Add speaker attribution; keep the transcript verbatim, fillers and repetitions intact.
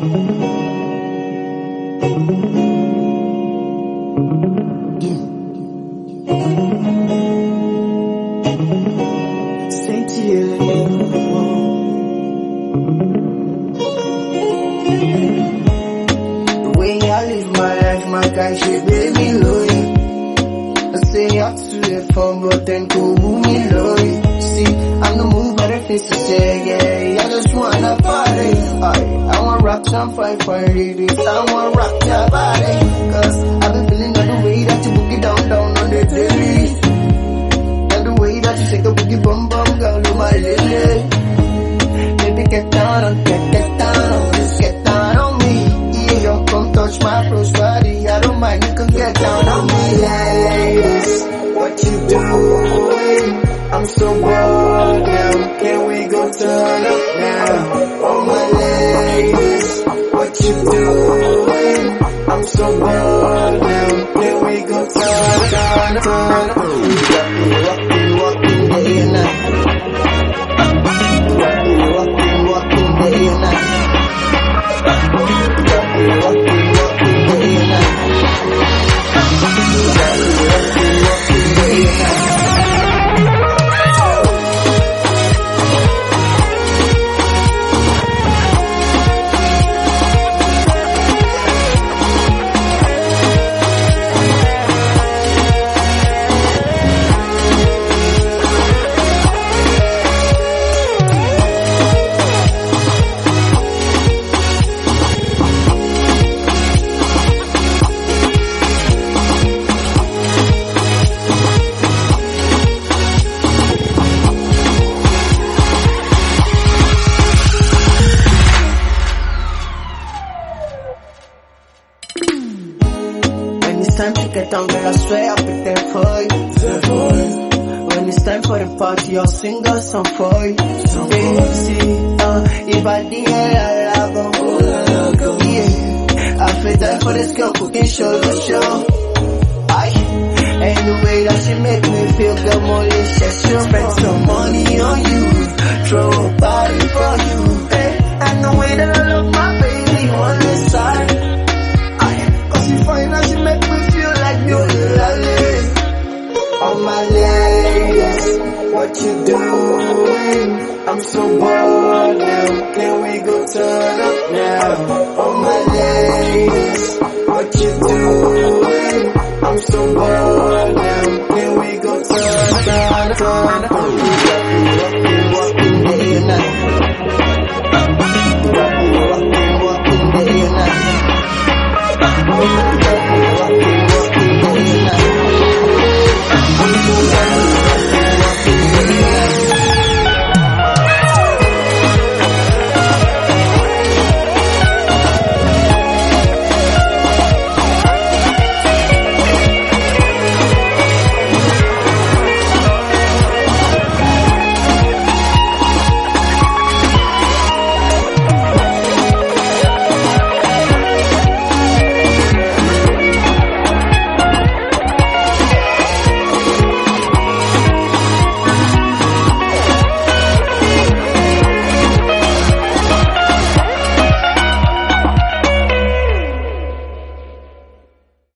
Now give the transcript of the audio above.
Speaker 1: The way I live my life, my guy, she made me loyal. I say up to the phone, but then go move me loyal. See, I'm the move, better things to say, yeah. I just wanna party. I, I wanna rock some five point eight. I wanna rock your body. Cause I've been feeling all the way that you book it down, down on the daily. And the way that you shake a boogie bum bum, girl, you my lily. Baby, get down on, get, get down on, just get down on me. Yeah, yo, come touch my close body. I don't mind, you can get down on me. Ladies, what you doing? I'm so bored now. Can we go turn up now? Oh my ladies, what you doing? I'm so bored now. Can we go turn up, turn up, turn up? Walking, walking, walking day and night. Walking, walking, walking day and night. Walking, walking, walking day and night. Walking, walking, walking day and night. It's time to get down, girl, I swear I'll be there for you. There for you. When it's time for the party, I'll sing a song for you. Song see, uh, if I did, I'll go. Oh, go. Yeah, I feel that for this girl, cooking show the show. Aye, and the way that she make me feel, girl, malicious. She'll spend some money on you, throw a party for you. Hey, and the way that I love my baby on this side. She find out she make me feel like beauty lolly. Oh my ladies, what you doing? I'm so bored now. Can we go turn up now? Oh my ladies, what you doing? I'm so bored